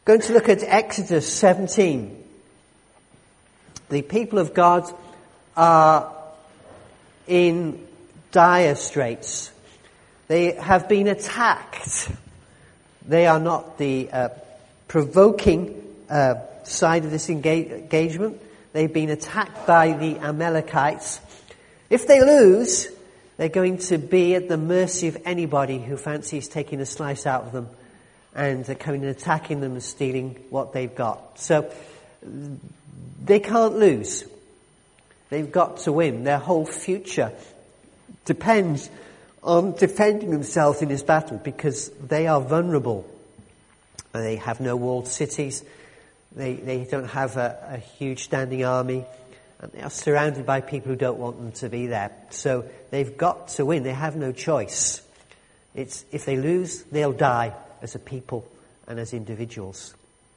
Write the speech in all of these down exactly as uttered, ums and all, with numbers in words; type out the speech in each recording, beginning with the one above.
Going to look at Exodus seventeen. The people of God are in dire straits. They have been attacked. They are not the uh, provoking uh, side of this engage- engagement. They've been attacked by the Amalekites. If they lose, they're going to be at the mercy of anybody who fancies taking a slice out of them and uh, coming and attacking them and stealing what they've got. So they can't lose. They've got to win. Their whole future depends on defending themselves in this battle because they are vulnerable. They have no walled cities. They, they don't have a, a huge standing army. And they are surrounded by people who don't want them to be there. So they've got to win. They have no choice. It's, if they lose, they'll die as a people and as individuals.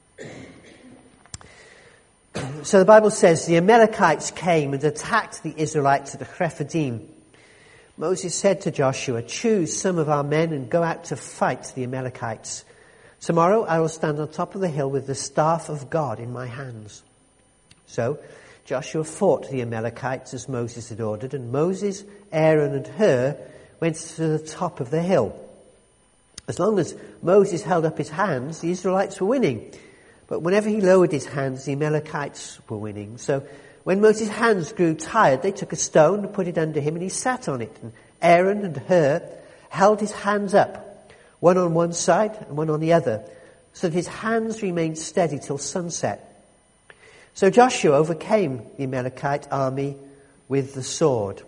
So the Bible says the Amalekites came and attacked the Israelites at Rephidim. Moses said to Joshua, "Choose some of our men and go out to fight the Amalekites. Tomorrow I will stand on top of the hill with the staff of God in my hands." So Joshua fought the Amalekites as Moses had ordered, and Moses, Aaron and Hur went to the top of the hill. As long as Moses held up his hands, the Israelites were winning. But whenever he lowered his hands, the Amalekites were winning. So when Moses' hands grew tired, they took a stone and put it under him, and he sat on it. And Aaron and Hur held his hands up, one on one side and one on the other, so that his hands remained steady till sunset. So Joshua overcame the Amalekite army with the sword.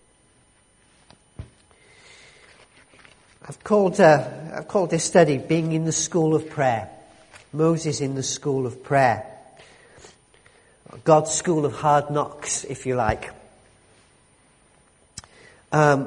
I've called, uh, I've called this study Being in the School of Prayer. Moses in the School of Prayer. God's School of Hard Knocks, if you like. Um,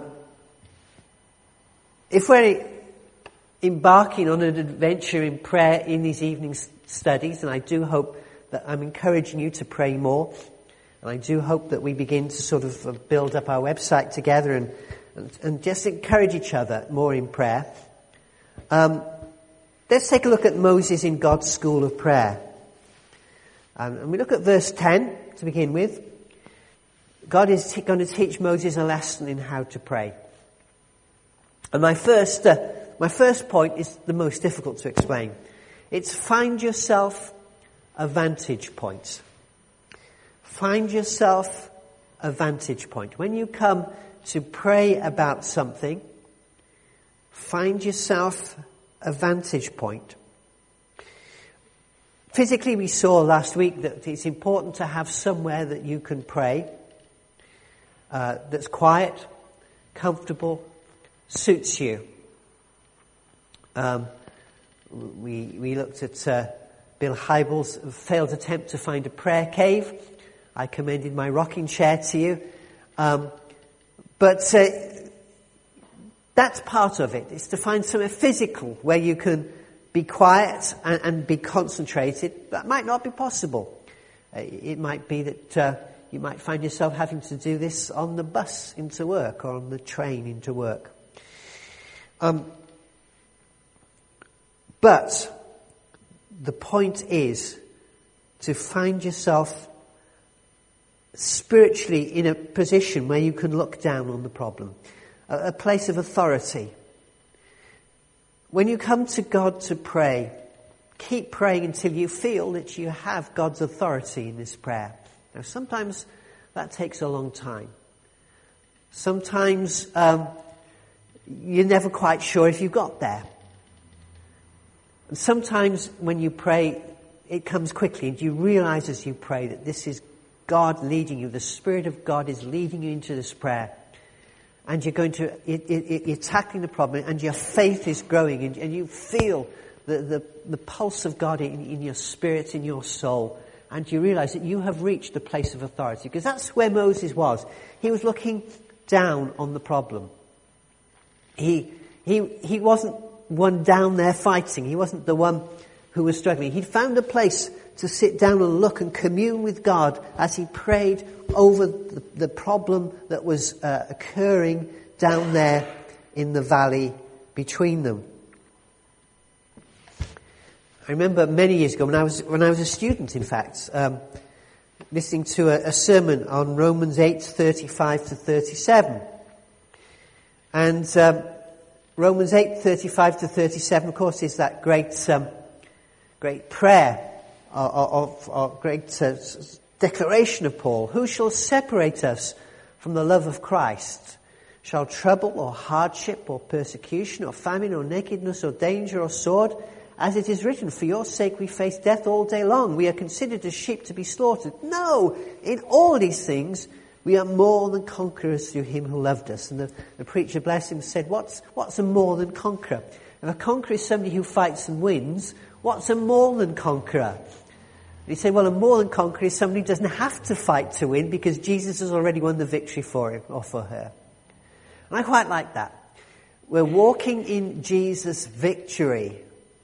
if we're embarking on an adventure in prayer in these evening studies, and I do hope that I'm encouraging you to pray more, and I do hope that we begin to sort of build up our website together and, and, and just encourage each other more in prayer. Um, let's take a look at Moses in God's School of Prayer. Um, and we look at verse ten to begin with. God is t- going to teach Moses a lesson in how to pray. And my first, uh, my first point is the most difficult to explain. It's find yourself a vantage point. Find yourself a vantage point. When you come to pray about something, find yourself a vantage point. Physically, we saw last week that it's important to have somewhere that you can pray, uh, that's quiet, comfortable, suits you. Um, we we looked at uh, Bill Hybels' failed attempt to find a prayer cave. I commended my rocking chair to you. Um, but uh, that's part of it. It's to find somewhere physical where you can be quiet and, and be concentrated. That might not be possible. Uh, it might be that uh, you might find yourself having to do this on the bus into work or on the train into work. Um, but the point is to find yourself spiritually in a position where you can look down on the problem, a, a place of authority. When you come to God to pray, keep praying until you feel that you have God's authority in this prayer. Now, sometimes that takes a long time. Sometimes um, you're never quite sure if you got there. And sometimes when you pray, it comes quickly, and you realize as you pray that this is God leading you. The Spirit of God is leading you into this prayer. And you're going to, it, it, you're tackling the problem, and your faith is growing, and, and you feel the, the, the pulse of God in, in your spirit, in your soul. And you realize that you have reached the place of authority. Because that's where Moses was. He was looking down on the problem. He, he, he wasn't one down there fighting. He wasn't the one who was struggling. He'd found a place to sit down and look and commune with God as he prayed over the, the problem that was uh, occurring down there in the valley between them. I remember many years ago when I was when I was a student, in fact, um, listening to a, a sermon on Romans eight thirty-five to thirty-seven, and um, Romans eight thirty-five to thirty-seven, of course, is that great um, great prayer of, of, of great uh, declaration of Paul. Who shall separate us from the love of Christ? Shall trouble or hardship or persecution or famine or nakedness or danger or sword? As it is written, for your sake we face death all day long. We are considered as sheep to be slaughtered. No, in all these things we are more than conquerors through him who loved us. And the, the preacher, bless him, said, what's, what's a more than conqueror? If a conqueror is somebody who fights and wins, what's a more than conqueror? You say, well, a more than conqueror is somebody who doesn't have to fight to win because Jesus has already won the victory for him or for her. And I quite like that. We're walking in Jesus' victory.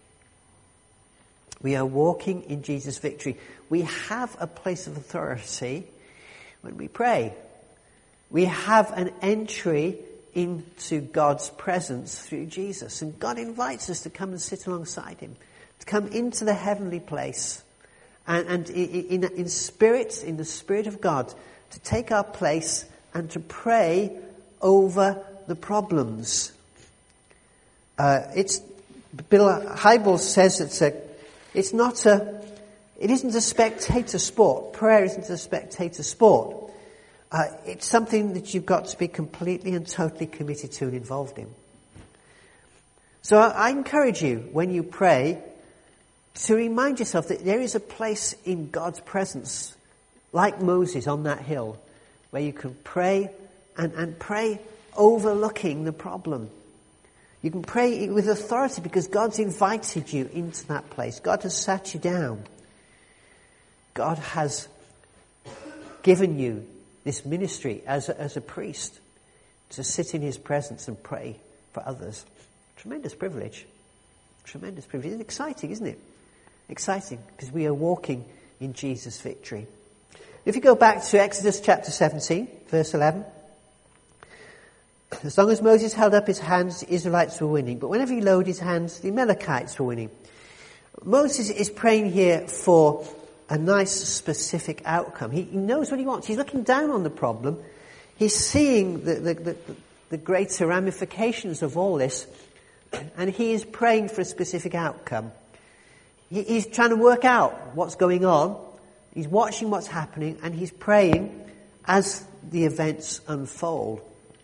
We are walking in Jesus' victory. We have a place of authority when we pray. We have an entry into God's presence through Jesus. And God invites us to come and sit alongside him, to come into the heavenly place. And, and in, in, in spirit, in the Spirit of God, to take our place and to pray over the problems. Uh, it's Bill Hybels says it's a, it's not a, it isn't a spectator sport. Prayer isn't a spectator sport. Uh, it's something that you've got to be completely and totally committed to and involved in. So I, I encourage you, when you pray, to remind yourself that there is a place in God's presence, like Moses on that hill, where you can pray and, and pray overlooking the problem. You can pray with authority because God's invited you into that place. God has sat you down. God has given you this ministry as a, as a priest to sit in his presence and pray for others. Tremendous privilege. Tremendous privilege. It's exciting, isn't it? Exciting, because we are walking in Jesus' victory. If you go back to Exodus chapter seventeen, verse eleven, as long as Moses held up his hands, the Israelites were winning. But whenever he lowered his hands, the Amalekites were winning. Moses is praying here for a nice, specific outcome. He, he knows what he wants. He's looking down on the problem. He's seeing the, the, the, the greater ramifications of all this, and he is praying for a specific outcome. He, he's trying to work out what's going on. He's watching what's happening, and he's praying as the events unfold.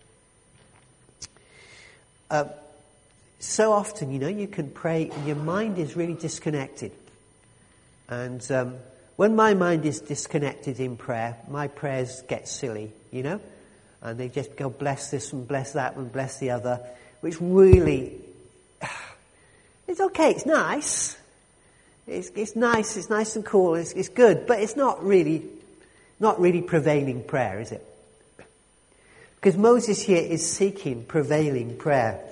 Uh, so often, you know, you can pray and your mind is really disconnected. And um, when my mind is disconnected in prayer, my prayers get silly, you know. And they just go, bless this and bless that and bless the other, which really, it's okay, it's nice. It's, it's nice, it's nice and cool, it's, it's good, but it's not really, not really prevailing prayer, is it? Because Moses here is seeking prevailing prayer.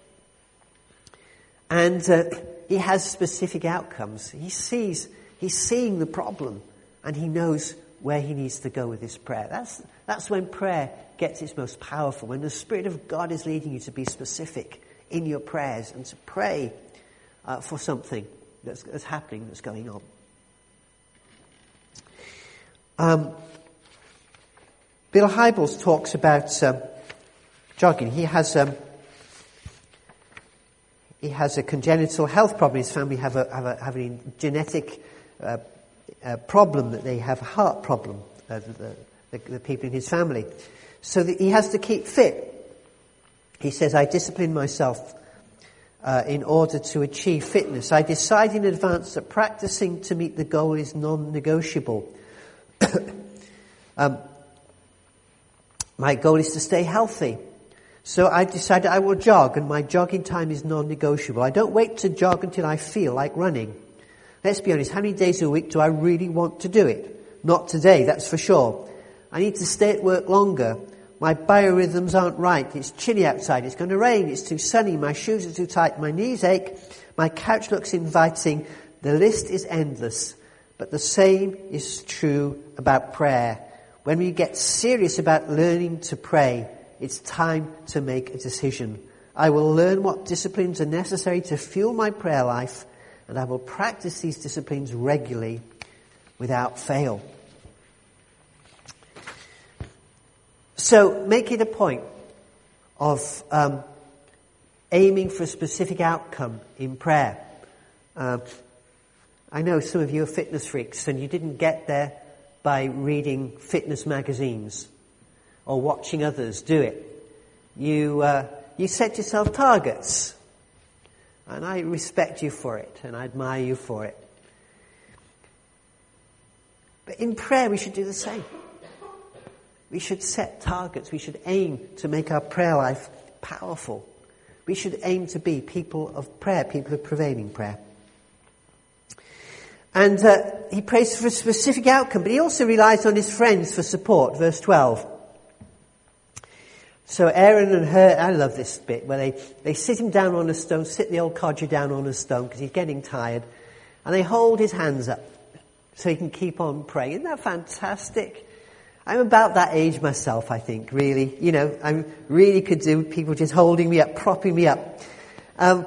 And uh, he has specific outcomes. He sees, he's seeing the problem, and he knows where he needs to go with this prayer. That's, that's when prayer gets its most powerful, when the Spirit of God is leading you to be specific in your prayers and to pray uh, for something that's, that's happening, that's going on. Um, Bill Hybels talks about um, jogging. He has um, he has a congenital health problem. His family have a have a, have a genetic uh, uh, problem that they have a heart problem. Uh, the, the, the people in his family, so that he has to keep fit. He says, "I discipline myself uh, in order to achieve fitness. I decide in advance that practicing to meet the goal is non-negotiable." um, My goal is to stay healthy. So I decided I will jog, and my jogging time is non-negotiable. I don't wait to jog until I feel like running. Let's be honest, how many days a week do I really want to do it? Not today, that's for sure. I need to stay at work longer. My biorhythms aren't right. It's chilly outside. It's going to rain. It's too sunny. My shoes are too tight. My knees ache. My couch looks inviting. The list is endless. But the same is true about prayer. When we get serious about learning to pray, it's time to make a decision. I will learn what disciplines are necessary to fuel my prayer life and I will practice these disciplines regularly without fail. So make it a point of um, aiming for a specific outcome in prayer. Uh, I know some of you are fitness freaks, and you didn't get there by reading fitness magazines or watching others do it. You uh, you set yourself targets, and I respect you for it, and I admire you for it. But in prayer, we should do the same. We should set targets. We should aim to make our prayer life powerful. We should aim to be people of prayer, people of prevailing prayer. And uh, he prays for a specific outcome, but he also relies on his friends for support. Verse twelve. So Aaron and Hur, I love this bit, where they, they sit him down on a stone, sit the old codger down on a stone because he's getting tired, and they hold his hands up so he can keep on praying. Isn't that fantastic? I'm about that age myself, I think, really. You know, I really could do with people just holding me up, propping me up. Um,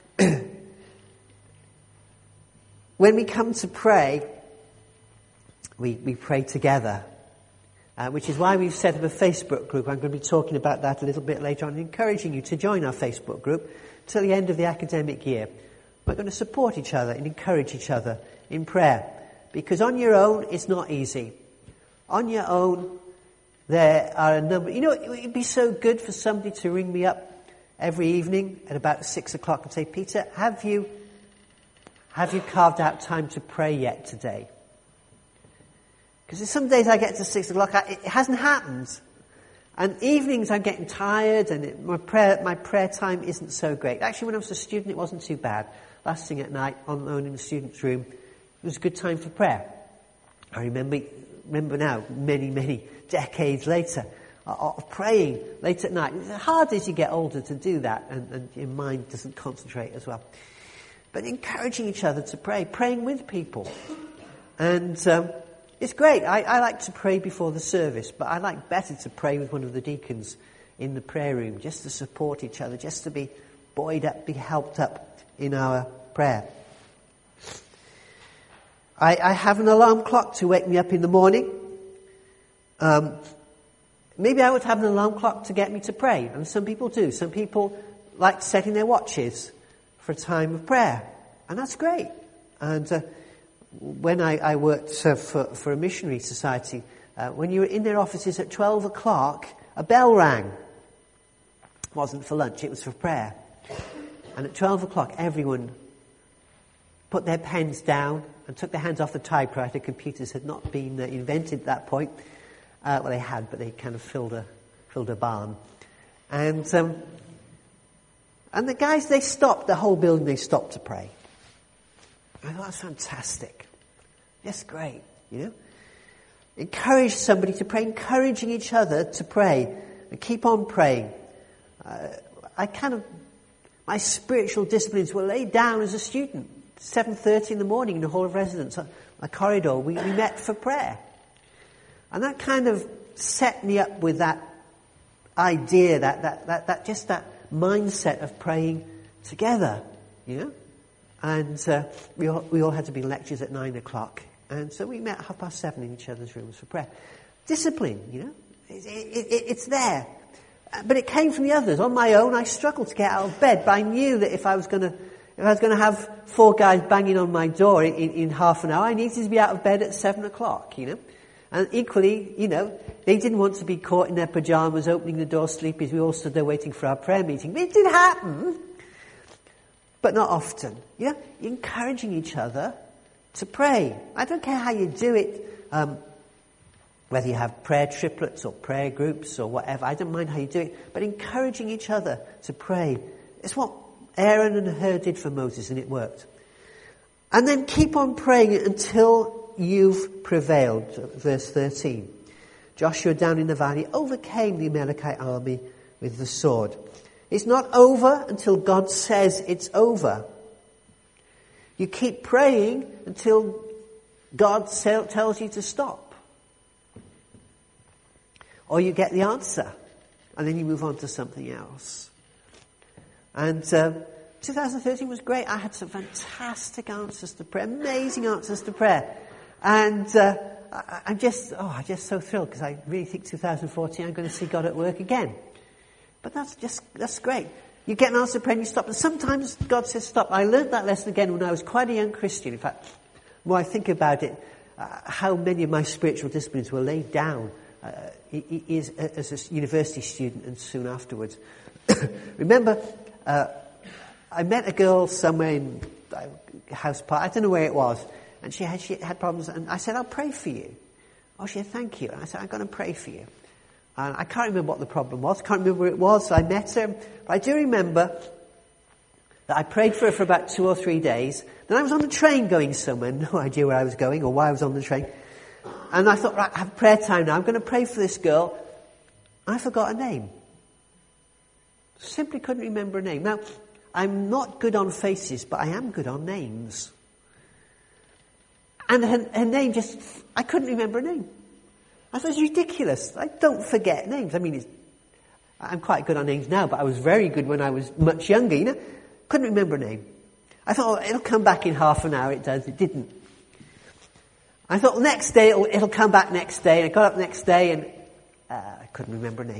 when we come to pray, we, we pray together, uh, which is why we've set up a Facebook group. I'm going to be talking about that a little bit later on, encouraging you to join our Facebook group till the end of the academic year. We're going to support each other and encourage each other in prayer, because on your own, it's not easy. On your own, there are a number... You know, it would be so good for somebody to ring me up every evening at about six o'clock and say, Peter, have you have you carved out time to pray yet today? Because some days I get to six o'clock, I, it hasn't happened. And evenings I'm getting tired, and it, my prayer my prayer time isn't so great. Actually, when I was a student, it wasn't too bad. Last thing at night, on my own in the student's room, it was a good time for prayer. I remember... Remember now, many, many decades later, of praying late at night. It's hard as you get older to do that, and, and your mind doesn't concentrate as well. But encouraging each other to pray, praying with people. And um, it's great. I, I like to pray before the service, but I like better to pray with one of the deacons in the prayer room, just to support each other, just to be buoyed up, be helped up in our prayer. I, I have an alarm clock to wake me up in the morning. Um, maybe I would have an alarm clock to get me to pray. And some people do. Some people like setting their watches for a time of prayer. And that's great. And uh, when I, I worked uh, for, for a missionary society, uh, when you were in their offices at twelve o'clock, a bell rang. It wasn't for lunch, it was for prayer. And at twelve o'clock, everyone put their pens down and took their hands off the typewriter. Computers had not been uh, invented at that point. Uh, well, they had, but they kind of filled a filled a barn. And um, and the guys, they stopped, the whole building, they stopped to pray. I thought, that's fantastic. That's great, you know. Encourage somebody to pray, encouraging each other to pray, and keep on praying. Uh, I kind of, my spiritual disciplines were laid down as a student. seven thirty in the morning in the Hall of Residence, a corridor, we, we met for prayer. And that kind of set me up with that idea, that, that, that, that just that mindset of praying together, you know. And uh, we, all, we all had to be in lectures at nine o'clock. And so we met at half past seven in each other's rooms for prayer. Discipline, you know, it, it, it, it's there. But it came from the others. On my own, I struggled to get out of bed, but I knew that if I was going to If I was going to have four guys banging on my door in, in half an hour, I needed to be out of bed at seven o'clock, you know. And equally, you know, they didn't want to be caught in their pajamas, opening the door sleepy as we all stood there waiting for our prayer meeting. But it did happen, but not often. You know, encouraging each other to pray. I don't care how you do it, um, whether you have prayer triplets or prayer groups or whatever. I don't mind how you do it, but encouraging each other to pray. It's what Aaron and Hur did for Moses, and it worked. And then keep on praying until you've prevailed. Verse thirteen. Joshua down in the valley overcame the Amalekite army with the sword. It's not over until God says it's over. You keep praying until God tells you to stop. Or you get the answer, and then you move on to something else. And uh, twenty thirteen was great. I had some fantastic answers to prayer, amazing answers to prayer. And uh, I, I'm just, oh, I'm just so thrilled because I really think two thousand fourteen I'm going to see God at work again. But that's just, that's great. You get an answer to prayer and you stop. And sometimes God says stop. I learned that lesson again when I was quite a young Christian. In fact, the more I think about it, uh, how many of my spiritual disciplines were laid down uh, is, as a university student and soon afterwards. Remember, uh, I met a girl somewhere in uh, House Park. I don't know where it was. And she had, she had problems. And I said, I'll pray for you. Oh, she said, thank you. And I said, I'm going to pray for you. And I can't remember what the problem was. Can't remember where it was. So I met her. But I do remember that I prayed for her for about two or three days. Then I was on the train going somewhere. No idea where I was going or why I was on the train. And I thought, right, I have prayer time now. I'm going to pray for this girl. I forgot her name. Simply couldn't remember her name. Now, I'm not good on faces, but I am good on names. And her, her name just, I couldn't remember her name. I thought it was ridiculous. I don't forget names. I mean, it's, I'm quite good on names now, but I was very good when I was much younger, you know. Couldn't remember a name. I thought, oh, it'll come back in half an hour. It does. It didn't. I thought, next day, it'll, it'll come back next day. And I got up next day and uh, I couldn't remember a name.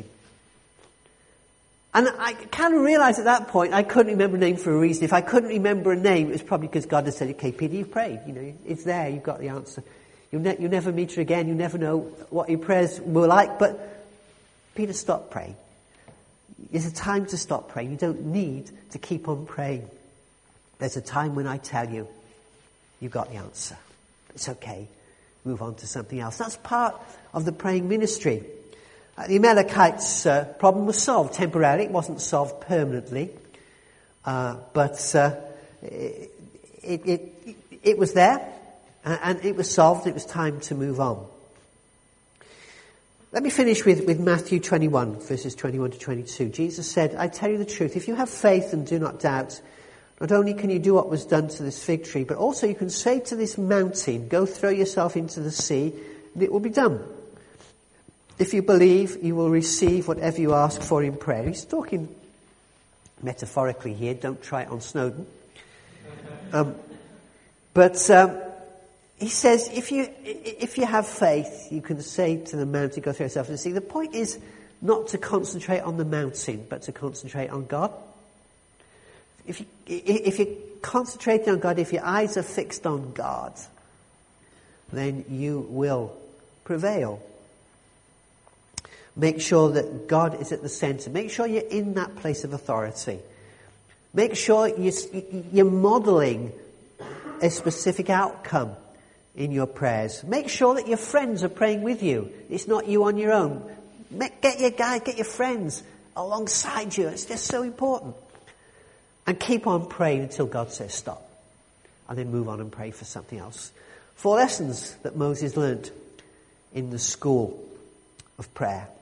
And I kind of realized at that point I couldn't remember a name for a reason. If I couldn't remember a name, it was probably because God had said, okay, Peter, you've prayed. You know, it's there. You've got the answer. You'll, ne- you'll never meet her again. You'll never know what your prayers were like. But Peter, stop praying. There's a time to stop praying. You don't need to keep on praying. There's a time when I tell you, you've got the answer. It's okay. Move on to something else. That's part of the praying ministry. Uh, the Amalekites' uh, problem was solved temporarily. It wasn't solved permanently. Uh, but uh, it, it, it, it was there. And it was solved. It was time to move on. Let me finish with, with Matthew twenty-one, verses twenty-one to twenty-two. Jesus said, I tell you the truth, if you have faith and do not doubt, not only can you do what was done to this fig tree, but also you can say to this mountain, go throw yourself into the sea, and it will be done. If you believe, you will receive whatever you ask for in prayer. He's talking metaphorically here. Don't try it on Snowden. Um, but... Um, He says, if you if you have faith, you can say to the mountain, go through yourself and see. The point is not to concentrate on the mountain, but to concentrate on God. If you if you're concentrating on God, if your eyes are fixed on God, then you will prevail. Make sure that God is at the center. Make sure you're in that place of authority. Make sure you're modeling a specific outcome in your prayers. Make sure that your friends are praying with you. It's not you on your own. Get your guys, get your friends alongside you. It's just so important. And keep on praying until God says stop. And then move on and pray for something else. Four lessons that Moses learned in the school of prayer.